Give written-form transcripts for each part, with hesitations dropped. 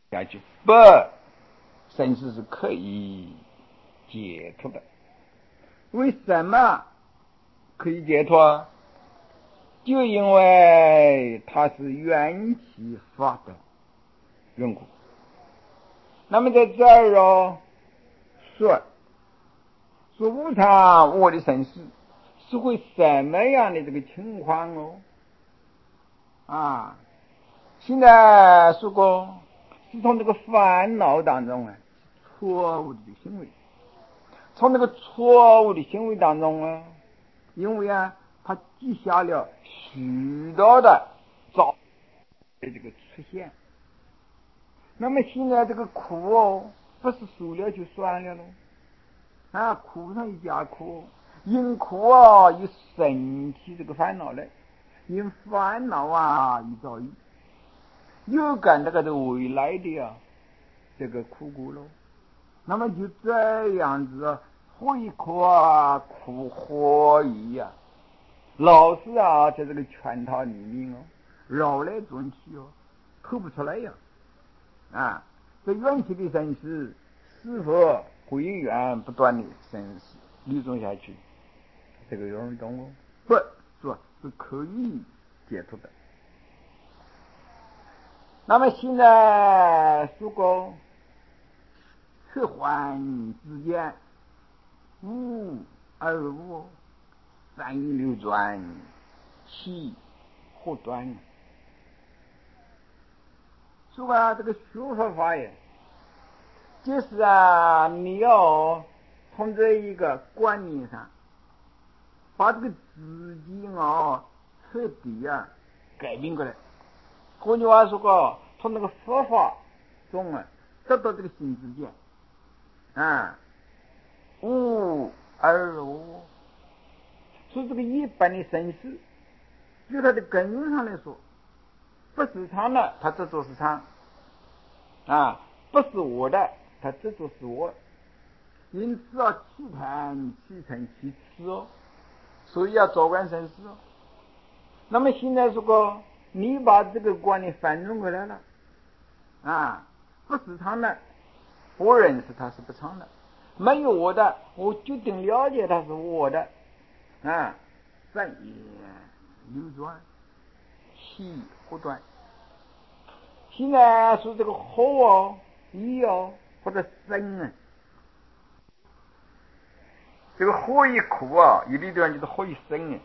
下去，不，生死是可以解脱的。为什么可以解脱？就因为它是缘起法的缘故。那么在这儿说无常我的生死是会什么样的这个情况现在说过是从这个烦恼当中错误的行为，从这个错误的行为当中因为它记下了许多的造的这个出现。那么现在这个苦不是受了就算了苦上一加苦，因苦又生起这个烦恼来，因烦恼一造业，又感这个未来的这个苦果咯。那么就这样子会苦苦何以老是在这个圈套里面绕来转去透不出来这缘起的生死是否会永远不断的生死流转下去？这个有人懂不说是可以解脱的。那么现在如果此幻之间无而无，三因流转，其何端？说这个学佛法就是你要从这一个观念上把这个自己彻底改变过来。换句话说从那个佛法中得到这个新知见无而无。所以这个一般的生死就它的根源上来说，不是常的它执着是常不是我的它执着是我，因此其谈其成其次所以要照观生死那么现在如果你把这个观念反转过来了不是常的我认识它是不常的，没有我的我决定了解它是我的三业流转，其何端？现在说这个火一或者生这个火一苦有的地方就是火一生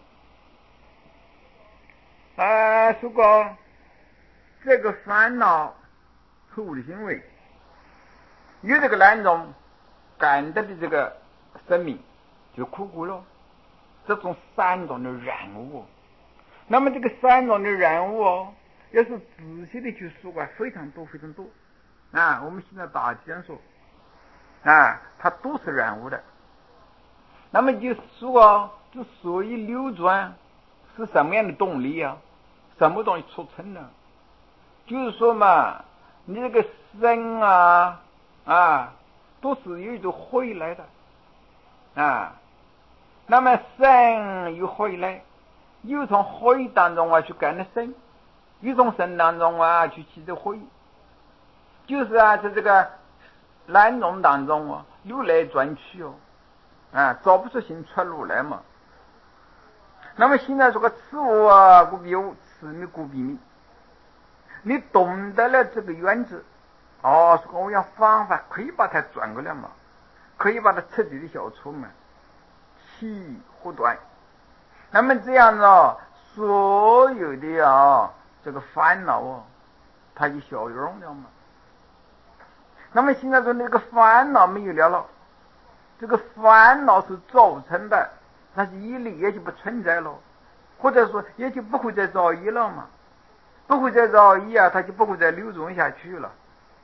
说过这个烦恼错误的行为有这个两种感得的这个生命就苦苦了，这种三种的染物。那么这个三种的染物要是仔细的去说非常多非常多我们现在大体上说它都是染物的。那么就说之所以流转是什么样的动力什么东西促成呢？就是说嘛，你这个生都是有一种回来的那么生又回来，又从回当中去感的生，又从生当中去起的回，就是在这个两种当中流来转去找不出新出路来嘛。那么现在这个此物故彼物，此迷故彼迷，你懂得了这个原则说我用方法可以把它转过来嘛，可以把它彻底的消除嘛，其何端？那么这样所有的这个烦恼它就消融了嘛。那么现在说那个烦恼没有了这个烦恼是造成的，那是业力也就不存在了，或者说也就不会再造业了嘛，不会再造业它就不会再流转下去了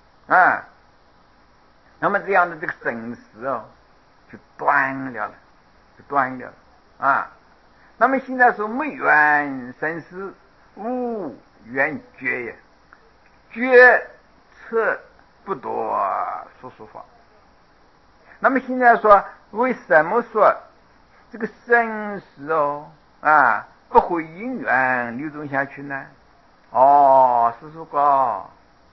那么这样的这个生死就断了那么现在说没缘生死，无缘觉也，觉此不多说法。那么现在说为什么说这个生死不会永远流转下去呢？是说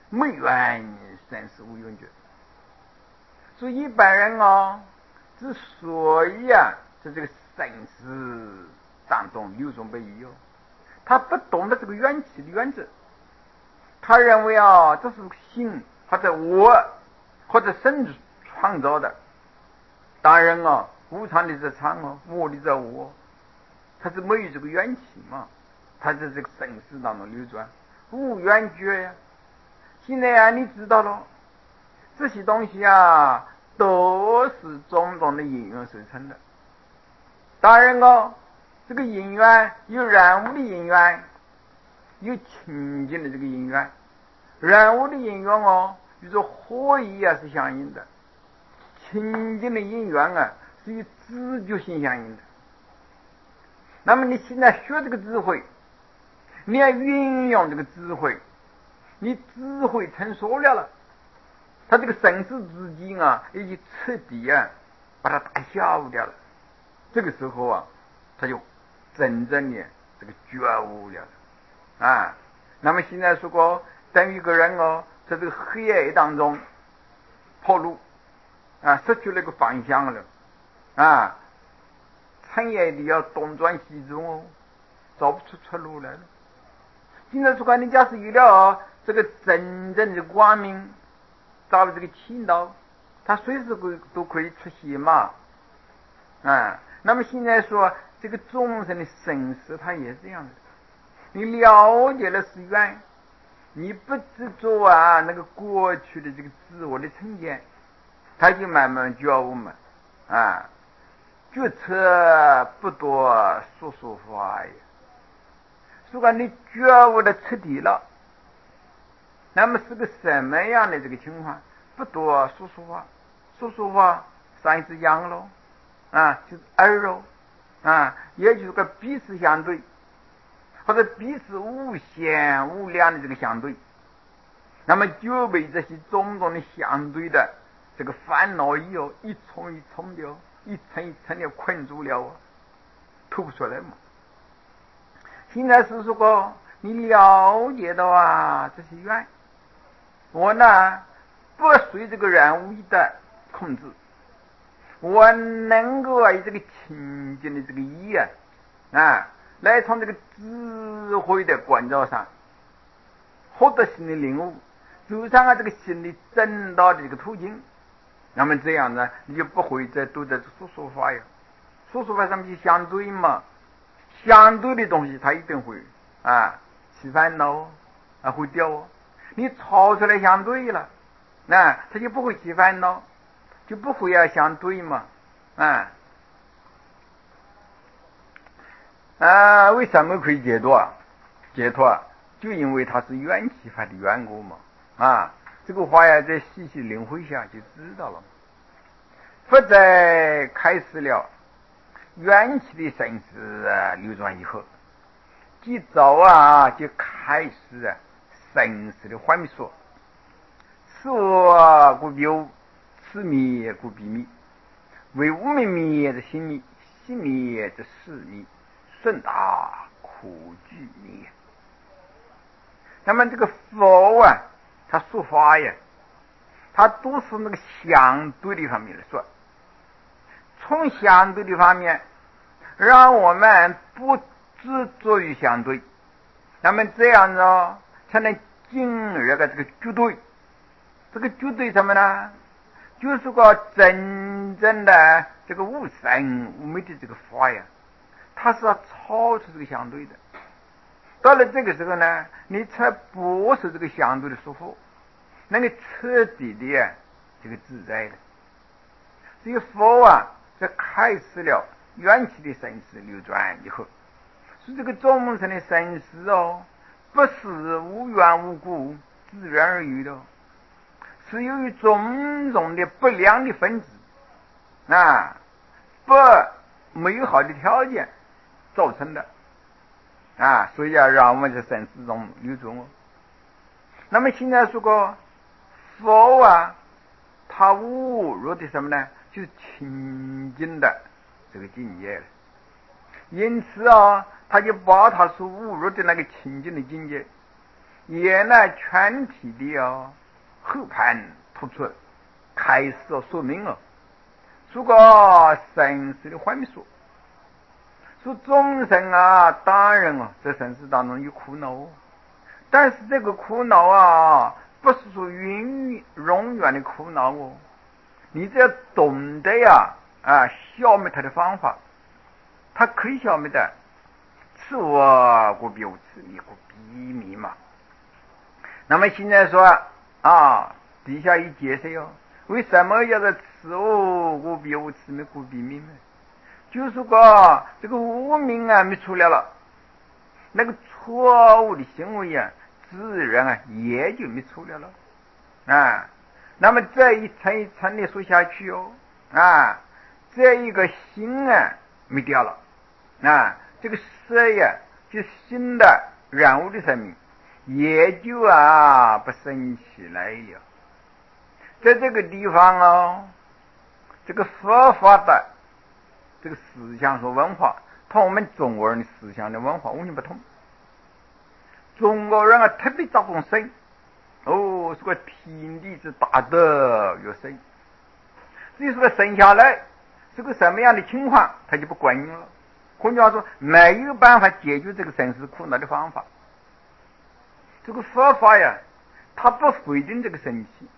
没缘生死无永绝。所以一般人之所以在这个生死当中流转不已他不懂得这个缘起的原则，他认为这是心或者我或者神创造的。当然无常的在常我的在我，它是没有这个缘起嘛，它在这个生死当中流转，无缘觉呀。现在你知道了，这些东西都是种种的因缘所成的。当然这个因缘有染污的因缘，有清净的这个因缘。染污的因缘与这火意是相应的，清净的因缘是与知觉性相应的。那么你现在学这个智慧，你要运用这个智慧，你智慧成熟了，他这个生死之境已经彻底把它打消掉了。这个时候他就真正的这个觉悟了那么现在说过，等于一个人在这个黑暗当中跑路失去了个方向了深夜里要东转西走找不出出路来了。现在说过，你假是有了这个真正的光明，找这个气道，他随时都可以出现嘛那么现在说这个众生的生死，它也是这样的。你了解了是缘，你不执着那个过去的这个自我的成见，他就慢慢觉悟嘛决策不多说说话呀。如果你觉悟的彻底了，那么是个什么样的这个情况？不多说说话，说说话上一次讲了就是耳也就是个彼此相对，或者彼此无限无量的这个相对。那么就被这些种种的相对的这个烦恼一重一重的一层一层的困住了吐不出来嘛。现在是说过你了解到这些缘，我呢不随这个染污的控制，我能够以这个清净的这个意来从这个智慧的关照上获得新的领悟，走上这个新的正道的这个途径。那么这样呢，你就不会再都在说说话呀。说说话上面就相对嘛，相对的东西它一定会起烦恼会掉你抄出来相对了它就不会起烦恼，就不会相对嘛为什么可以解脱？解脱就因为它是缘起法的缘故嘛这个话再细细领会一下就知道了。佛在开始了缘起的生死流转以后，即早就开始生死的幻说，是我故有，此灭故彼灭，为无明灭的心灭，心灭的事灭，顺达苦具灭。那么这个佛他说法他都是那个相对的方面来说，从相对的方面让我们不执着于相对，那么这样呢才能进入这个绝对。这个绝对什么呢？就是个真正的这个无生无灭的这个法它是要超出这个相对的。到了这个时候呢，你才不是这个相对的束缚，能够彻底的这个自在的。所以佛在开始了缘起的生死流转以后，是这个众生的生死不是无缘无故自然而有的，是由于种种的不良的分子不美好的条件造成的所以让我们在生死中流转那么现在说过佛他悟入的什么呢？就是清净的这个境界了。因此他就把他所悟入的那个清净的境界也呢全体的和盘突出，开始说明了，如果生死的幻说，说众生当然在生死当中有苦恼，但是这个苦恼不是说永远的苦恼你只要懂得消灭它的方法，它可以消灭的，此我故彼无此迷故彼迷嘛。那么现在说底下一解释为什么要在此我故彼无此迷故彼迷呢？就是说这个无明没出来了，那个错误的行为自然也就没出来了那么这一层一层的说下去这一个心没掉了这个色就新的染污的生命也就不生起来了。在这个地方这个佛法的这个思想和文化同我们中国人的思想的文化完全不同。中国人特别着重生是个天地之大德有生，至于说生下来是个什么样的情况他就不管用了，换句话说没有办法解决这个生死苦恼的方法。这个佛法它不否定这个生气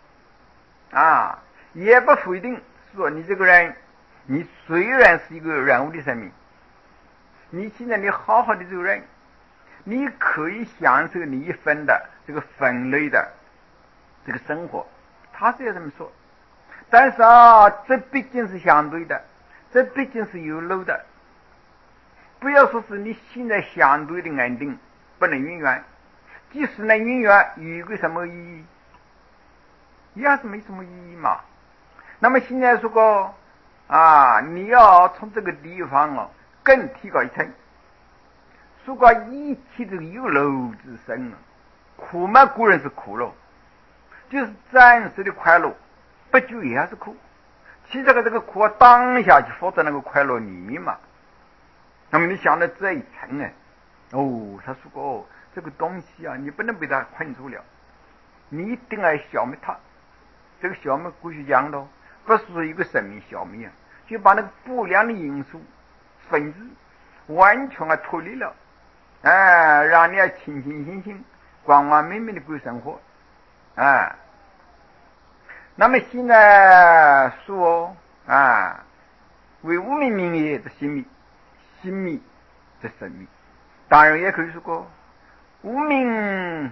也不否定说你这个人你虽然是一个染污的生命，你现在你好好的这个人，你可以享受你一分的这个分类的这个生活，他是要这么说。但是这毕竟是相对的，这毕竟是有漏的。不要说是你现在相对的安定不能永远，即使能永远有个什么意义？也是没什么意义嘛。那么现在说过你要从这个地方更提高一层，说过一切这个有漏之身苦嘛固然是苦了，就是暂时的快乐，不久也是苦。其实这个苦当下就放在那个快乐里面嘛。那么你想到这一层他说过这个东西你不能被它困住了，你一定要消灭它。这个消灭过去讲的不是说一个生命消灭就把那个不良的因素分子完全脱离了让你清清醒醒光光明明的过生活那么现在说为无明名业的心密的神秘，当然也可以说过无明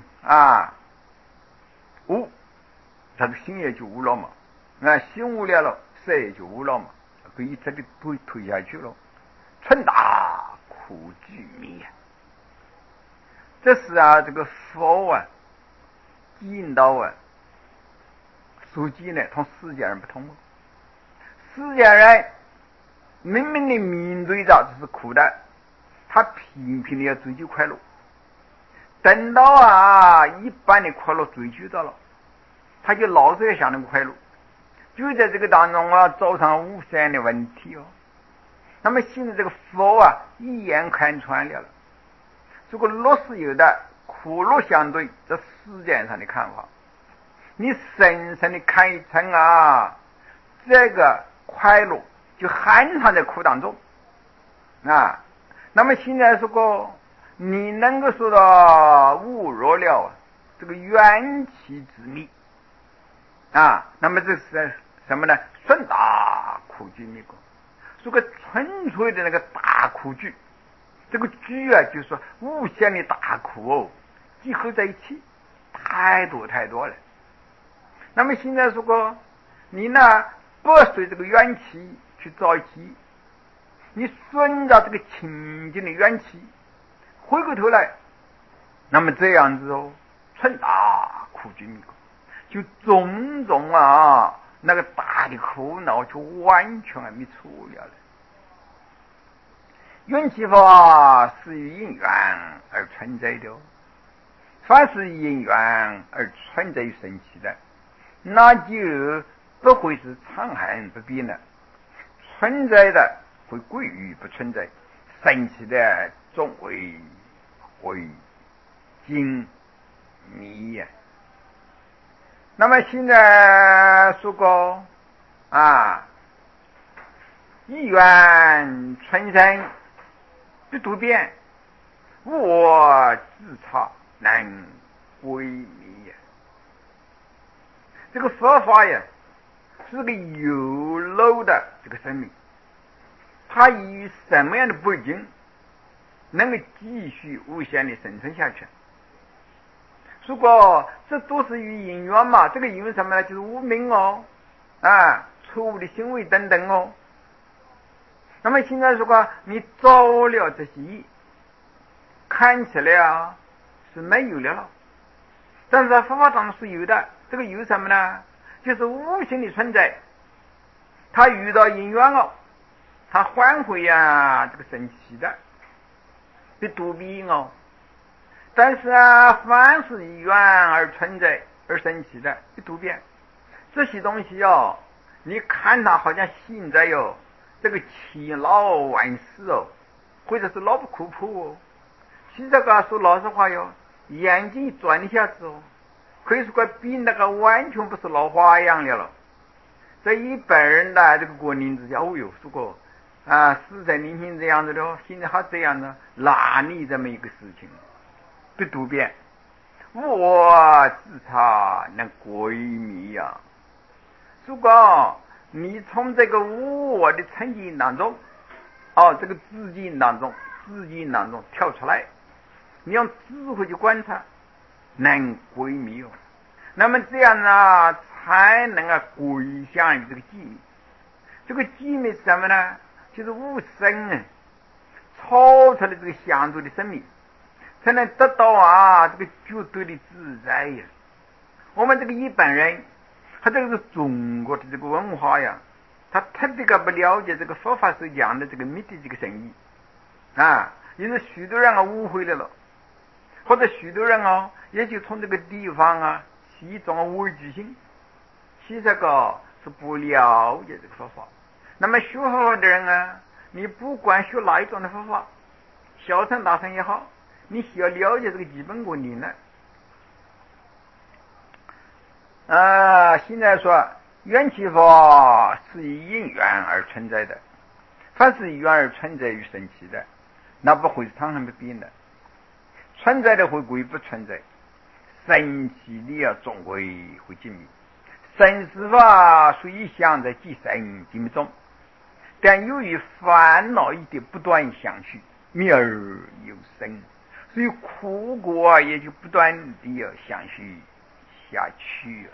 无，他的心也就无了嘛心无了了，色也就无了嘛，可以这里推下去了。春大苦具迷这是这个佛引导书记呢同世界人不同世界人明明的面对着这是苦的，他频频的要追求快乐，等到一般的快乐追求到了，他就老是要想那个快乐，就在这个当中造成无限的问题那么现在这个佛一眼看穿了这个乐是有的，苦乐相对，这世界上的看法，你深深的看一层这个快乐就含藏在苦当中那么现在说过你能够说到悟入了这个缘起之秘那么这是什么呢？顺大苦具迷说个纯粹的那个大苦具，这个具就是说无限的大苦集合在一起，太多了。那么现在说过你呢不随这个缘起去着急，你顺着这个清净的缘起回过头来，那么这样子纯大苦具迷就种种那个大的苦恼就完全没出了缘起法是因缘而存在的凡是因缘而存在于生起的，那就不会是常恒不变的，存在的会归于不存在，生起的总会经迷呀。那么现在说过一元春生不度变，无我自差能归迷呀。这个佛法呀是个有漏的这个生命，它以什么样的背景能够继续无限的生存下去？如果这都是与因缘嘛，这个因为什么呢？就是无明错误的行为等等哦。那么现在如果你造了这些业，看起来是没有了，但是在佛法当中是有的。这个有什么呢？就是无形的存在，他遇到因缘他还会这个生气的，被度变但是凡是因缘而存在而生气的被度变，这些东西你看它好像现在这个七老万事或者是老不哭破其实说老实话眼睛一转一下子可以说比那个完全不是老花样了。这一般人的这个观念之下，说过实在年轻这样子的现在还这样的，哪里这么一个事情不度变，我自差能归迷呀。如果你从这个无我的沉浸当中这个自境当中跳出来，你用智慧去观察，能归迷那么这样才能归向于这个寂灭。这个寂灭是什么呢？就是无生超出了这个相助的生命，才能得到这个绝对的自在呀。我们这个一般人，他这个是中国的这个文化呀，他特别不了解这个佛法所讲的这个密的这个深意因此许多人误会了，或者许多人也就从这个地方起一种畏惧心，其实是不了解这个佛法。那么学佛法的人你不管学哪一种的佛法，小乘大乘也好，你需要了解这个基本观念呢。现在说缘起法是以因缘而存在的，凡是以缘而存在与生起的，那不会是常常不变的，存在的会归不存在，生起的总归会寂灭。生死法虽一向在即生寂灭中，但由于烦恼一的不断相续，灭而有生，所以苦果也就不断地相续下去。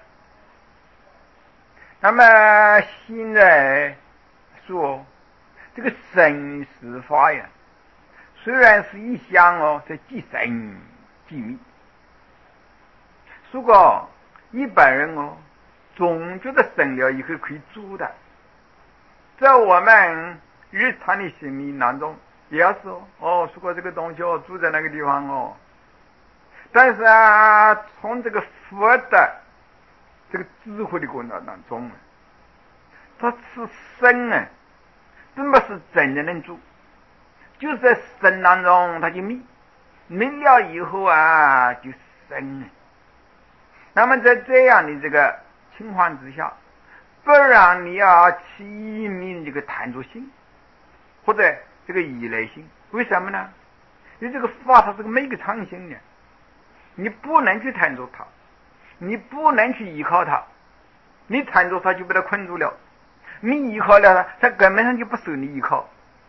那么现在说这个生死法呀，虽然是一向在即生即灭，如果一般人总觉得生了以后可以住的，在我们日常的生命当中也要是说过这个东西住在那个地方但是从这个佛的这个智慧的过程当中它是生并不是真的能住，就是在生当中它就灭了以后就生那么在这样的这个情况之下，不让你起名这个贪着心或者这个依赖心。为什么呢？因为这个法它是个没个常性的，你不能去贪着它，你不能去依靠它，你贪着它就被它困住了，你依靠了它根本上就不受你依靠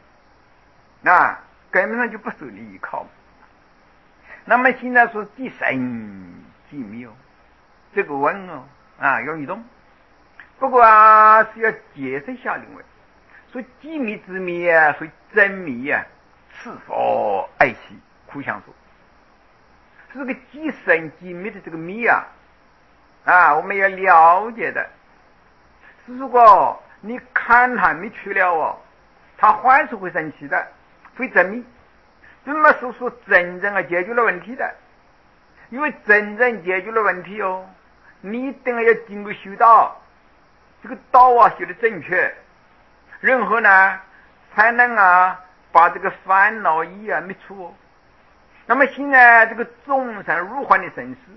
根本上就不受你依靠。那么现在说即生即灭这个文要移动，不过是要解释一下另外说即灭之灭所以真灭是否爱惜互相说，是这个即生即灭的这个灭我们要了解的是，如果你看它灭去了它还是会生气的，会真灭，并不是说真正解决了问题的。因为真正解决了问题你一定要经过修道，这个道修的正确，然后呢才能把这个烦恼业灭除那么现在这个众生如幻的生死，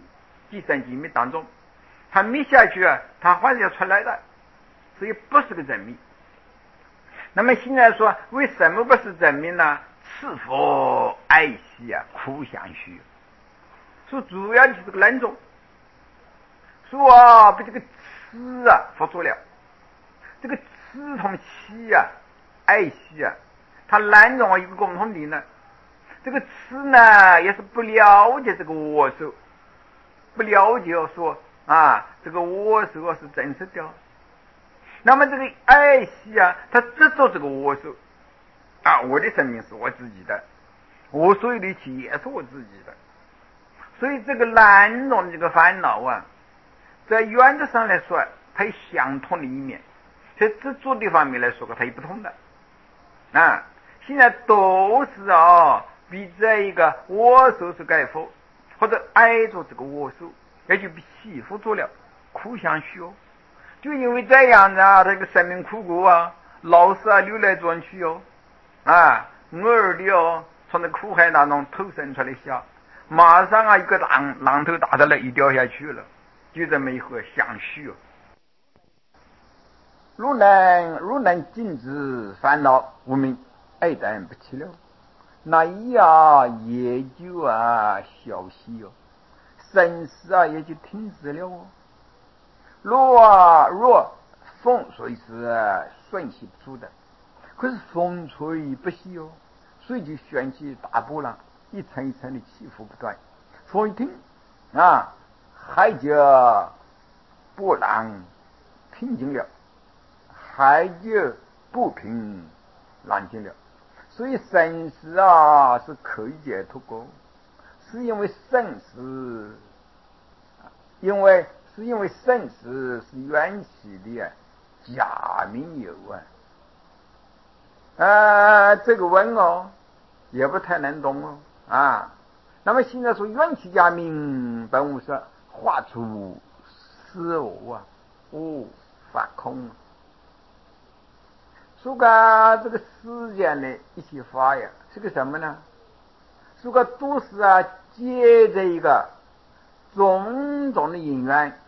几生几灭当中，他灭下去啊，他还是要出来的，所以不是个真命。那么现在说为什么不是真命呢？是否爱惜啊，苦相续。说主要就是这个人种，说啊被这个痴啊佛住了，这个痴同气啊，爱惜啊，它人种一个共同点呢。这个痴呢也是不了解这个我手，不了解说啊这个我手是真实的。那么这个爱惜啊，他执着这个我手啊，我的生命是我自己的，我所有的一切也是我自己的。所以这个懒种的这个烦恼啊，在原则上来说它有相同的一面，在执着的方面来说它有不同的啊。现在都是比这一个我手是盖否，或者挨着这个我手，也就被欺负住了，苦相续哦。就因为这样子啊，这个生命苦过啊，老是啊流来转去哦，啊，偶尔的从那苦海当中投身出来下，马上啊一个浪头打的了，一掉下去了，就这么一个相续哦。如能禁止烦恼无明，爱等不起了，那一也就消息哦，生死也就停止了哦。若风水是瞬息不出的，可是风吹不息哦，水就旋起大波浪，一层一层的起伏不断。风一停啊，海就波浪平静了，海就不平浪静了。所以生死是可以解脱过，是因为生死，因为生死是缘起的假名有这个文也不太能懂那么现在说缘起假名本无色，画出实我无法空。说个这个世间的一些法呀，是个什么呢？说个都是接着一个种种的因缘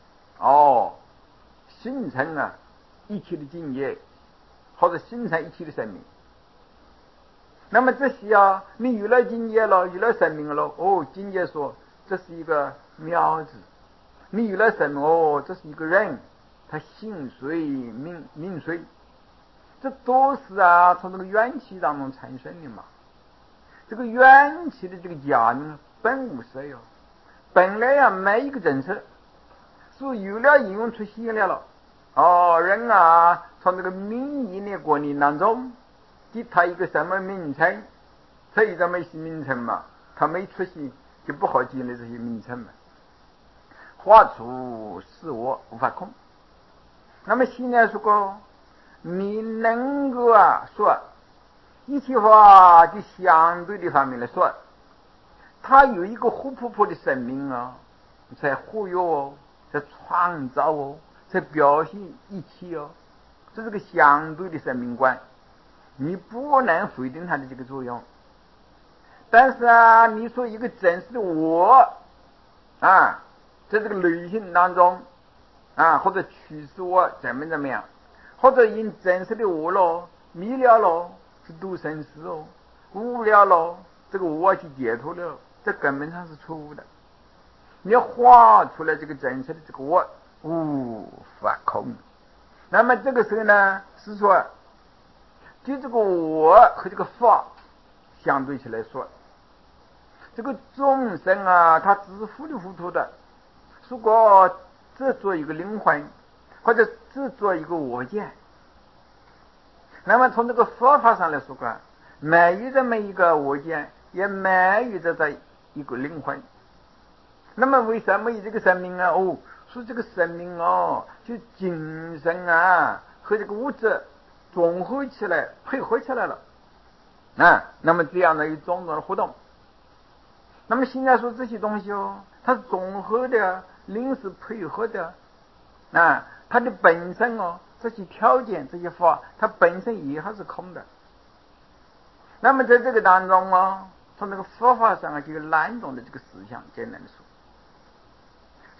形成一切的境界，或者形成一切的生命。那么这些你有了境界了，有了生命了境界说这是一个苗子，你有了生命这是一个人，他姓谁名谁，这都是从这个缘起当中产生的嘛。这个缘起的这个假名本无色哟，本来没一个真实，是有了应用出现了人从这个名义的观念当中给他一个什么名称，这一个没些名称嘛，他没出现就不好建立这些名称嘛。画出是我无法空。那么现在说你能够说一切法就相对的方面来说，它有一个活泼泼的生命在活跃在创造在表现一切这是个相对的生命观，你不能否定它的这个作用。但是你说一个真实的我在这个内心当中或者取使我怎么样，或者因真实的我了迷了了是度生死无聊了这个我去解脱了，这根本上是错误的。你要画出来这个真实的这个我无法空。那么这个时候呢，是说就这个我和这个法相对起来说，这个众生他只是糊里糊涂的，如果只做一个灵魂，或者只做一个我见，那么从这个佛法上来说没有这么一个我见，也没有这一个灵魂。那么为什么有这个生命说这个生命就精神和这个物质综合起来配合起来了那么这样的一种种的活动。那么现在说这些东西它是综合的，临时配合的它的本身这些条件这些法它本身也还是空的。那么在这个当中从这个佛法上就有两种的这个思想，简单的说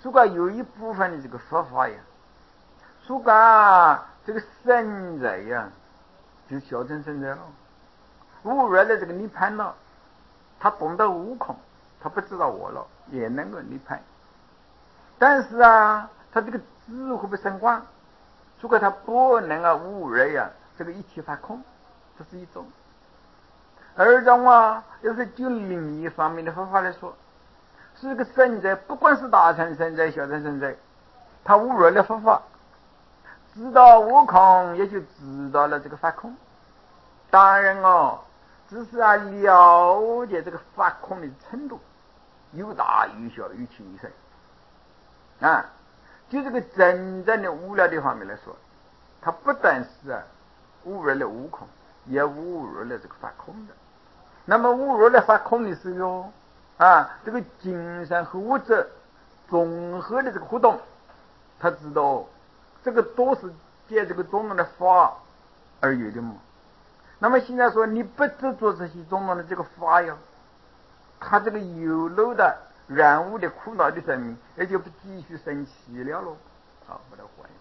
如果有一部分的这个佛法呀，如果这个圣人呀，就小乘圣人了，悟入了这个涅槃了，他懂得无空，他不知道我了，也能够涅槃。但是他这个智慧不升光，如果他不能悟入呀，这个一切法空，这是一种。二种要是就另一方面的佛法来说，是个圣者，不管是大乘圣者、小乘圣者，他悟入了佛法，知道无空，也就知道了这个法空。当然只是了解这个法空的程度，有大有小，有轻有深就这个真正的悟了的方面来说，他不但是悟入了无空，也悟入了这个法空的。那么悟入了法空的时候这个精神和物质综合的这个互动，他知道这个都是借这个种种的法而有的嘛。那么现在说你不执着这些种种的这个法呀，他这个有漏的染污的苦恼的生命也就不继续生气了咯。好，把它换一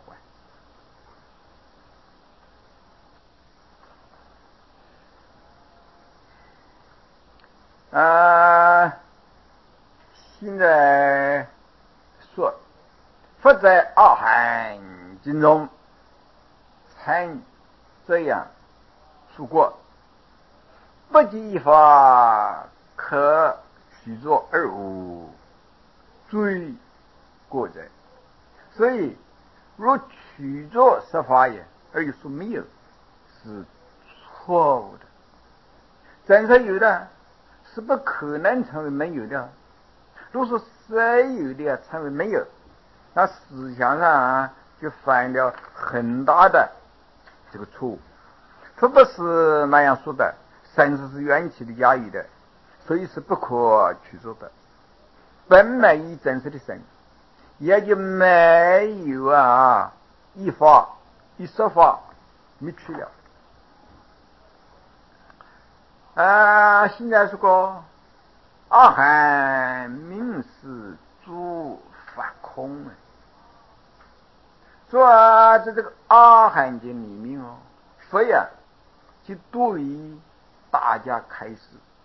换。现在说佛在阿含经中曾这样说过：不及一法可取作而无罪过者。所以若取作十法也而又说没有，是错误的。真是有的是不可能成为没有的。如果说虽有的成为没有，那思想上就犯了很大的这个错误。这不是那样说的，神是缘起的假有的，所以是不可取作的。本没有真实的神，也就没有一法一说法没去了。现在这个阿含明是诸法空说在这个阿含经里面佛就对大家开示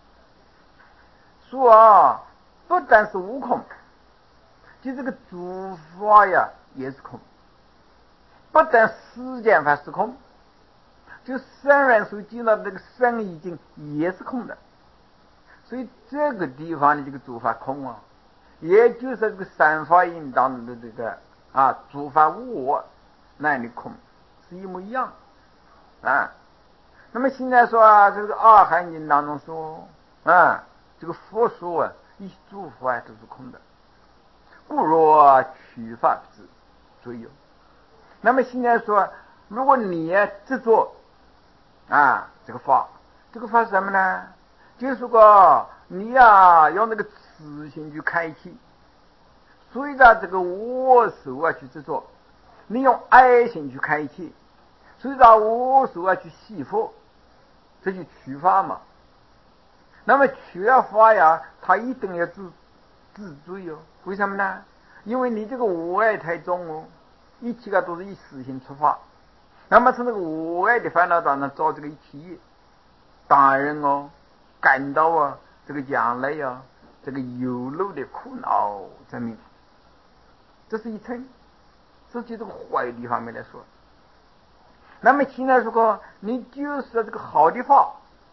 说不但是无空，就这个诸法也是空。不但世间法是空，就圣人所见到的这个圣意境也是空的。所以这个地方的这个诸法空也就是这个三法印当中的这个诸法无我那里空是一模一样那么现在说这个阿含经当中说这个佛说一切诸法都是空的，故若取法不知所以有。那么现在说如果你执着这个法是什么呢？就是说你用那个慈心去开启，随着这个我手去执着，你用爱心去开启，随着我手去洗佛，这就取法嘛。那么取了法它一定要自罪为什么呢？因为你这个我爱太重一切都是以私心出发，那么从这个我爱的烦恼当中找这个一切当然感到这个将来这个有漏的苦恼证明，这是一层。这就这个坏的方面来说。那么现在说你就是这个好的法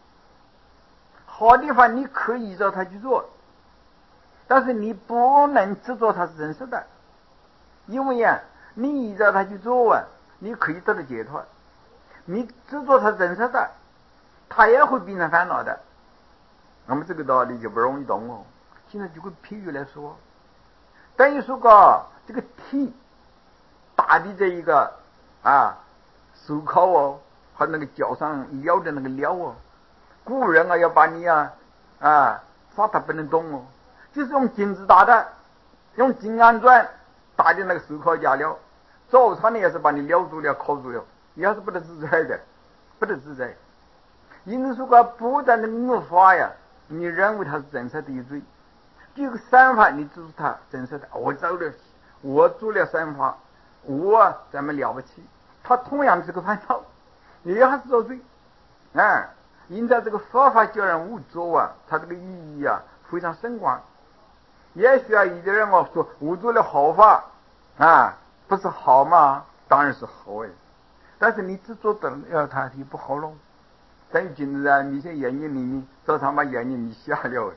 你可以依照它去做，但是你不能执着它是真实的，因为你依照它去做你可以得到解脱。你执着它是真实的，它也会变成烦恼的。那么这个道理就不容易懂现在就个譬喻来说，等于说这个体大的这一个手铐和那个脚上撩的那个撩古人要把你杀他不能动就是用金子打的，用金鞍钻打的那个手铐架撩，早上呢也是把你撩住了铐住了，也是不得自在的，不得自在。因此说不但的恶法你认为它是真实的有罪，这个三法你知道它真实的，我走了我做了善法，我怎么了不起？他同样是个烦恼，也还是作罪。因此这个佛法教人无作啊，它这个意义啊非常深广。也许有的人说我做了好法不是好吗？当然是好但是你只做得了它就不好喽。等于今日你在眼睛里面早上把眼睛你瞎了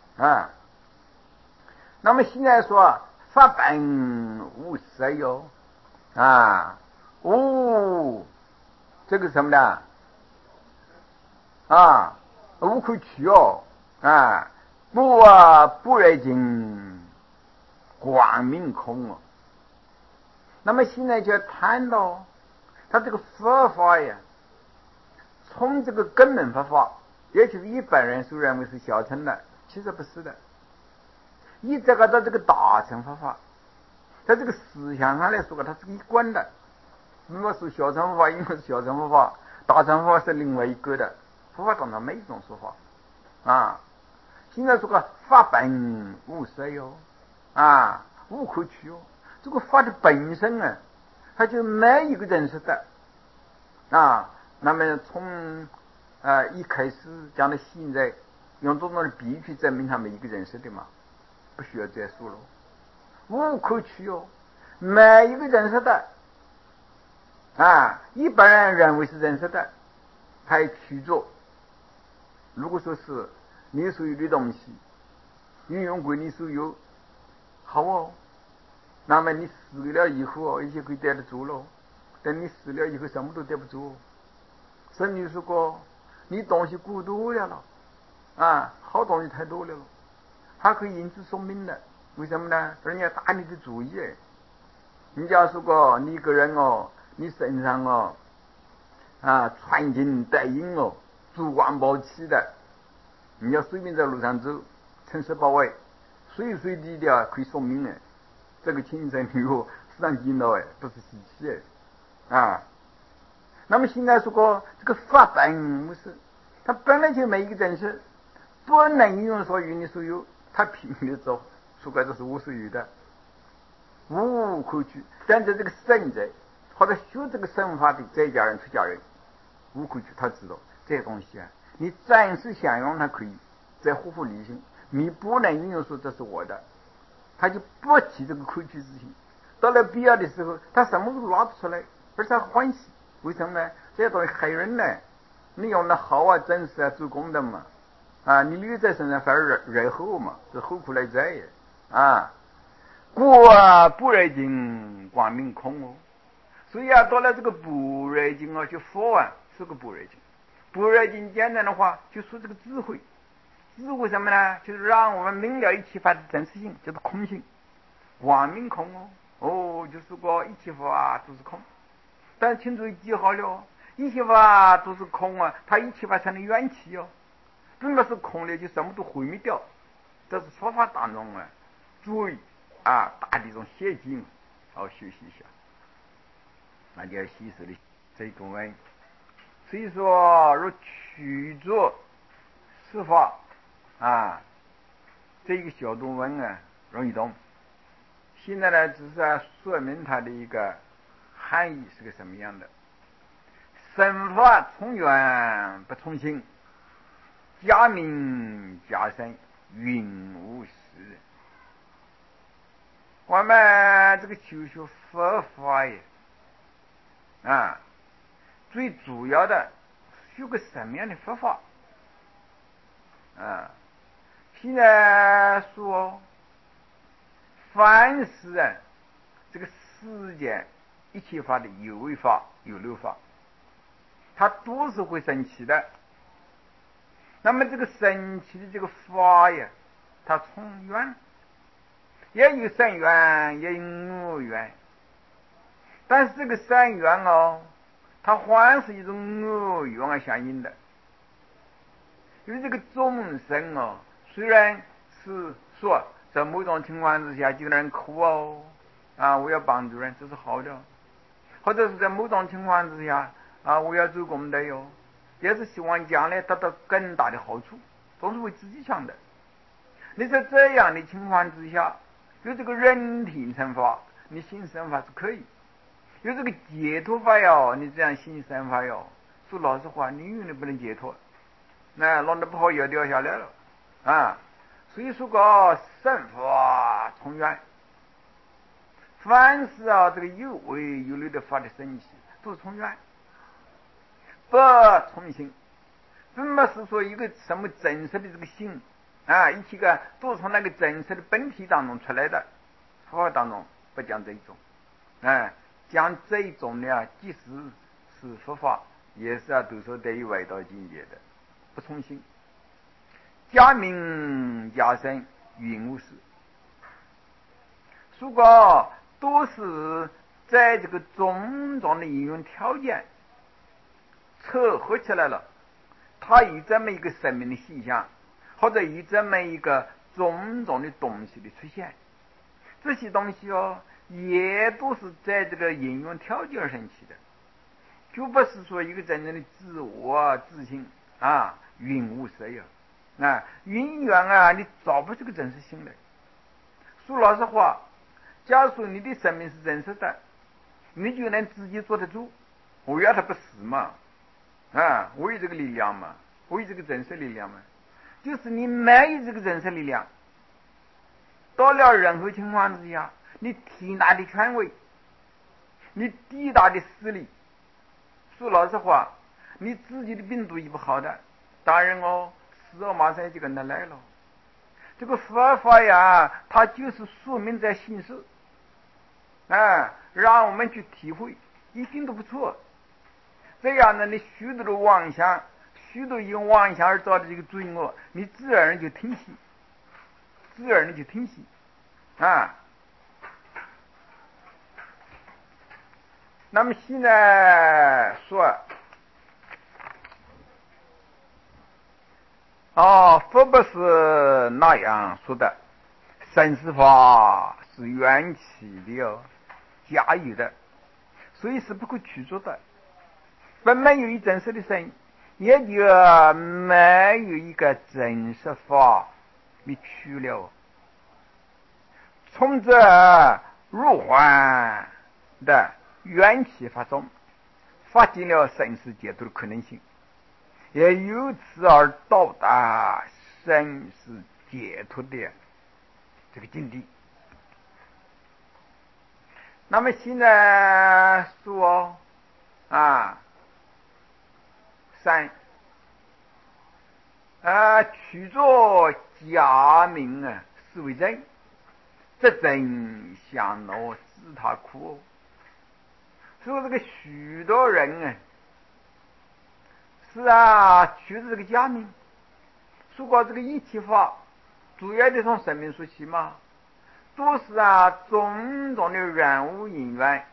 那么现在说法本无色哟无这个什么呢无可取不热境光明空那么现在就谈到他这个佛法呀，从这个根本佛法，也就是一般人所认为是小乘的，其实不是的。以这个到这个大乘佛法，在这个思想上来说，它是一贯的。如果是小乘佛法，应该是小乘佛法；大乘佛法是另外一个的。佛法当中每一种说法现在说个法本无色哟无可取哟。这个法的本身它就没一个人是的那么从一开始讲的现在，用种种的比喻去证明他们一个人是的嘛，不需要再说了。无可取没一个人是的一般人认为是人是的，他也去做。如果说是你所有的东西运用归你所有，好那么你死了以后一切可以得得住了。等你死了以后什么都得不住。甚至说过你东西过多了好东西太多了，还可以因此送命的。为什么呢？人家打你的主意你假如说过你一个人你身上穿金戴银珠光宝气的，你要随便在路上走，城市包围，随随地的可以送命这个亲身以后时常见到不是稀奇那么现在说过这个法本无色，它本来就没一个真实，不能用说与你所有，它拼命走，说过这是无所有的，无可取。但在这个圣者或者学这个圣法的在家人出家人，无可取，他知道这些东西你暂时享用它可以，在合乎理性，你不能运用说这是我的，他就不起这个可取之心。到了必要的时候，他什么都拿得出来，而且他欢喜。为什么呢？这些东西害人呢，你用的好真实做功德嘛你留在身上反而惹后嘛，这后苦来哉故不热境光明空所以到了这个不热境就佛是个不热境。不热境简单的话就说这个智慧。智慧什么呢？就是让我们明了一切法的真实性，就是空性。光明空就是说一切法都是空。但清楚记好了一切法都是空它一切法成了缘起并不是空的就什么都毁灭掉。这是佛法当中最大的一种邪经学习一下，那就要细思的这种所以说若取作释法这个小动文容易懂。现在呢只是说明它的一个含义是个什么样的。生法从缘不从心，假名假身云无实。我们这个修学佛法最主要的修个什么样的佛法现在说凡是这个世间一切法的有为法有漏法，它都是会生起的。那么这个生起的这个法它从缘，也有善缘也有恶缘。但是这个善缘它还是一种恶缘相应的。因为这个众生虽然是说在某种情况之下几个人哭我要帮助人，这是好的。或者是在某种情况之下我要做功德也是希望将来得到更大的好处，都是为自己想的。你在这样的情况之下，有这个人天成法， 你行善法是可以。有这个解脱法哟，你这样行善法哟，说老实话，你永远不能解脱，那弄得不好又掉下来了啊。所以说个善法从缘，凡是这个有为有类的法的升起，都是从缘，不从心。并不是说一个什么真实的这个心一切个都是从那个真实的本体当中出来的。佛当中不讲这一种，讲这一种呢，即使是佛法，也是都是得于外道境界的，不从心。假名假身云无事，如果都是在这个种种的应用条件凑合起来了，它有这么一个生命的现象，或者有这么一个种种的东西的出现，这些东西也都是在这个应用条件上起的，就不是说一个真正的自我自信云无色有云缘你找不出个真实性来。说老实话，假如说你的生命是真实的，你就能自己做得住，我要它不死嘛我有这个力量嘛，我有这个真实力量嘛。就是你没有这个真实力量，到了任何情况之下，你挺大的权威，你地大的势力，说老实话，你自己的病毒也不好的，当然死马上就跟他来了。这个佛法呀，它就是说明在形式让我们去体会，一点都不错。这样呢，你许多的妄想，许多因妄想而造的这个罪恶，你自然就停息，自然就停息那么现在说佛不是那样说的，生死法是缘起的假有的，所以是不可取着的。本没有一真实的生，也就没有一个真实法你去了。从这入幻的缘起法中，发现了生死解脱的可能性，也由此而到达生死解脱的这个境地。那么现在说三取作假名是为真，这真相自他苦所以这个许多人是取的这个假名，如果这个一切法主要的从生命说起嘛，都是种种的人物因缘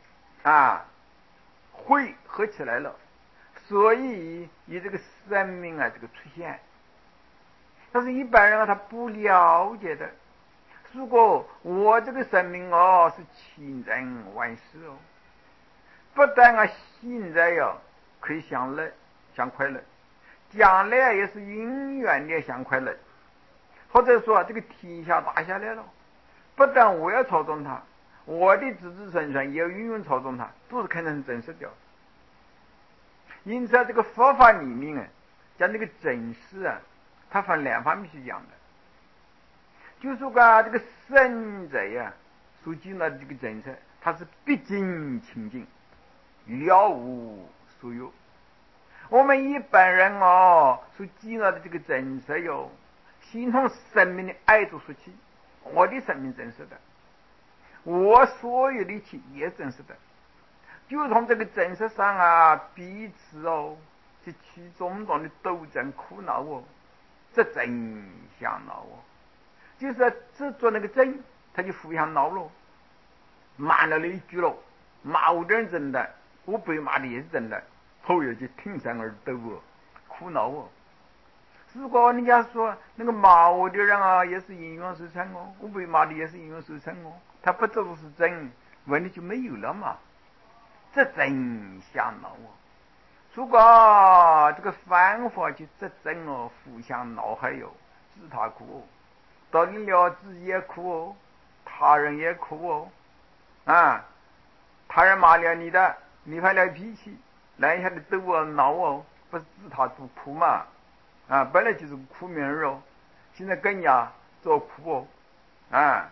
汇合起来了，所以以这个生命这个出现。但是一般人他不了解的，如果我这个生命是千真万实不但现在可以享乐享快乐，将来也是永远的享快乐。或者说这个天下打下来了，不但我要操纵它，我的子子孙孙也要永远操纵它，都是可能是真实的。因此这个佛法里面讲这个真实它分两方面去讲的。就是说这个圣者所见到的这个真实，它是毕竟清净，了无所有。我们一般人所见到的这个真实先从生命的爱着说起，我的生命真实的，我所有的一切也真实的，就从这个真实上彼此去起种种的斗争苦恼这真相就是只做那个真，他就互相闹了，骂了一句了，骂我的人真的，我被骂的也是真的，后又就挺身而斗苦恼如果人家说那个骂我的人也是因缘受成我被骂的也是因缘受成他不做的是真，问题就没有了嘛。这真相如果这个反法去这真互相恼害自他苦到底了自己也苦他人也苦啊，他人骂了你的，你发了脾气，那一下子抖哦闹哦，不是自讨独哭嘛？啊，本来就是苦命儿哦，现在更加做苦哦，啊。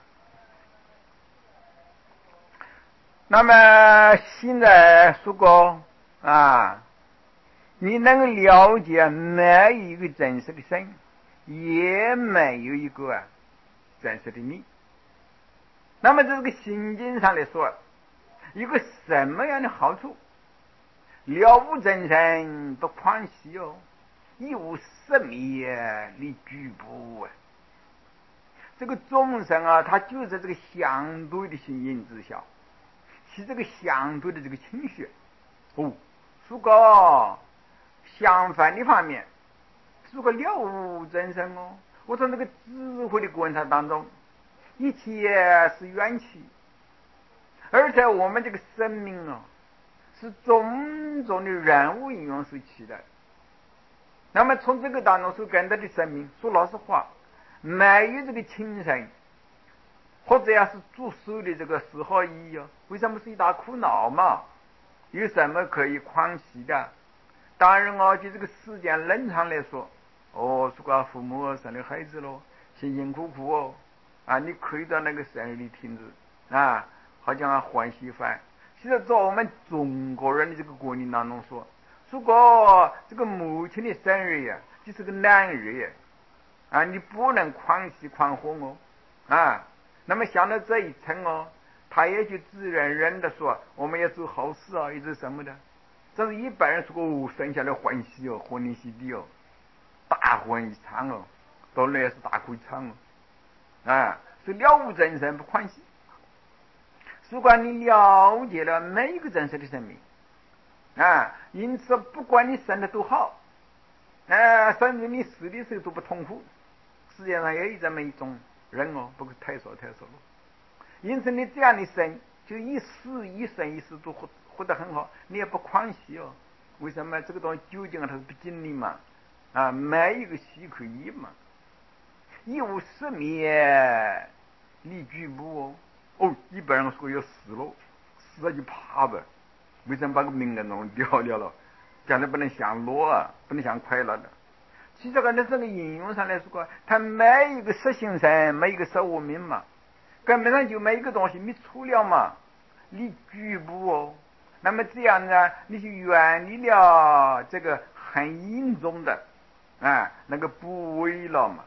那么现在说过啊，你能够了解没有一个真实的神，也没有一个真实的你。那么这个心境上来说，一个什么样的好处？了悟真神不狂喜哦，一无生灭离举步啊。这个众生啊，他就在这个相对的心境之下，是这个相对的这个情绪哦。如果相反的方面，如果了悟真神哦，我从这个智慧的观察当中，一切是缘起，而且我们这个生命啊，是种种的人物应用所起的。那么从这个当中所感到的生命，说老实话，没有这个精神，或者要是做手的这个嗜好意义，为什么是一大苦恼嘛？有什么可以欢喜的？当然就这个时间冷长来说，说个父母生了孩子咯，辛辛苦苦哦，啊，你可以到那个生日里停止啊，好像欢喜饭。其实在我们中国人的这个观念当中说，如果这个母亲的生日呀，就是个难日呀，啊，你不能狂喜狂欢哦，啊，那么想到这一层哦，他也就自然人的说，我们要做好事啊，一直什么的。这是一般人说过生下来欢喜哦，欢天喜地哦，大欢一场哦，到来是大哭一场哦，啊，是了无真神不欢喜。如果你了解了每一个真实的生命啊，因此不管你生的多好，甚至你死的时候都不痛苦。世界上也有这么一种人哦，不过太少了。因此你这样的生，就一死一生一世都活得很好，你也不欢喜哦。为什么？这个东西究竟它是不经历嘛？啊，没一个喜可以嘛。一无生灭离举步哦，一般人说要死了，死了就怕吧。为什么把个命给弄掉了？将来不能享乐啊，不能享快乐的。其实按照这个应用上来说，它没一个实行神，没一个实无名嘛，根本上就没一个东西没出了嘛，离举步哦。那么这样呢，你就远离了这个很严重的那个部位了嘛。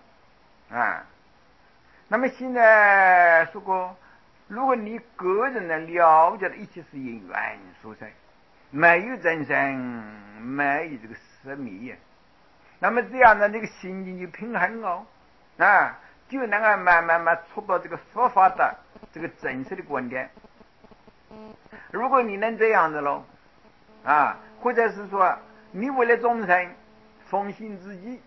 那么现在说过，如果你个人的了解的一切是因缘所生，没有真神，没有这个生灭，那么这样的这个心境就平衡哦，就能够慢慢触到这个佛法的这个真实的观点。如果你能这样的喽，或者是说你为了众生奉献自己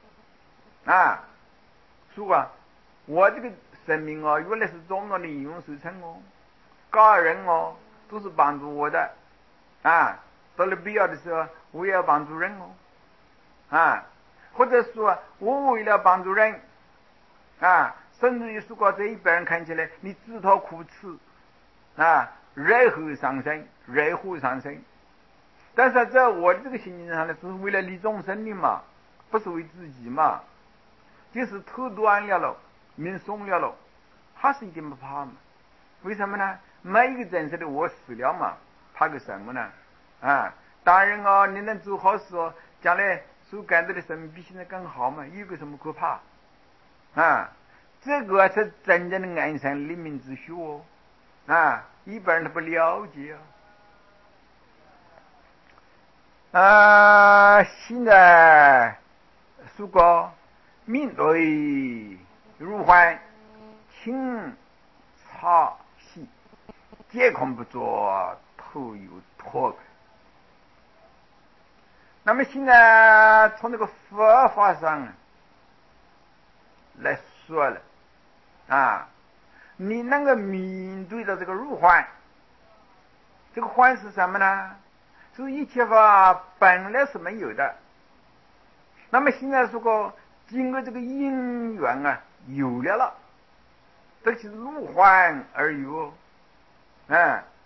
说我这个生命原来是种种的应用受成哦，个人都是帮助我的到了必要的时候我也要帮助人或者说我为了帮助人甚至于说过这一般人看起来你自讨苦吃热后伤身，热火伤身，但是在我这个心境上呢，是为了利众生的嘛，不是为自己嘛，就是头断了喽，命松了喽，他是一点不怕嘛？为什么呢？没一个真实的我死了嘛，怕个什么呢？当然你能做好事将来所感到的生命比现在更好嘛，有个什么可怕这个是真正的安身立命之学一般人都不了解现在如果面对如幻清茶细，皆恐不作头有脱。那么现在从这个佛法上来说了你能够面对的这个如幻，这个幻是什么呢？是一切法本来是没有的，那么现在如果经过这个因缘有了，这就是如幻而有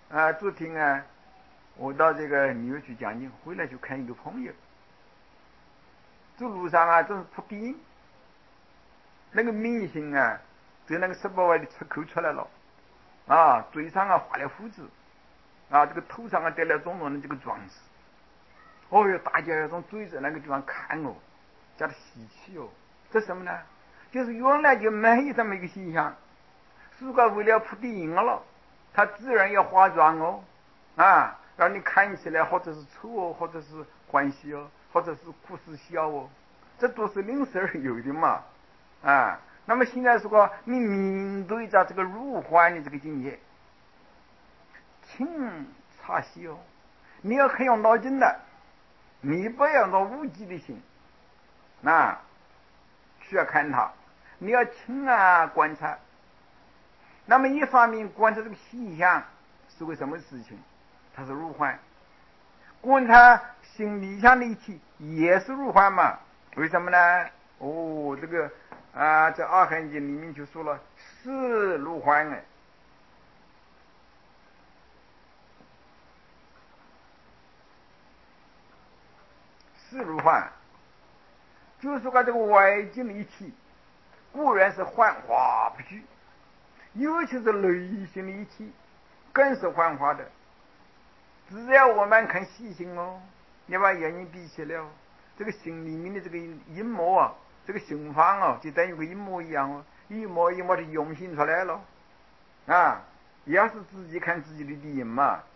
昨天啊，我到这个纽约去讲经，回来就看一个朋友，走路上啊，正是扑电影，那个明星啊，在那个18万的出口出来了，嘴上啊画了胡子，这个头上啊戴了种种的这个装饰，哦哟，大家要从追着那个地方看哦，觉得稀奇哦，这什么呢？就是原来就没有这么一个现象，如果为了扑电影了，他自然要化妆哦，让你看起来或者是丑哦，或者是欢喜哦，或者是哭是笑哦，这都是临时而有的嘛，那么现在说你面对着这个入幻的这个境界，请察悉哦，你要很用脑筋的，你不要用无稽的心，需要看它，你要请观察。那么一方面观察这个现象是个什么事情，它是入幻；观察心理上的一切也是入幻嘛？为什么呢？这个在《阿含经》里面就说了，是入幻哎。是如幻，就是说这个外境的一切固然是幻化不去，尤其是内心的一切更是幻化的。只要我们肯细心哦，你把眼睛闭起了，这个心里面的这个阴谋这个心方就等于个阴谋一样一模一模的涌现出来了。要是自己看自己的脸嘛，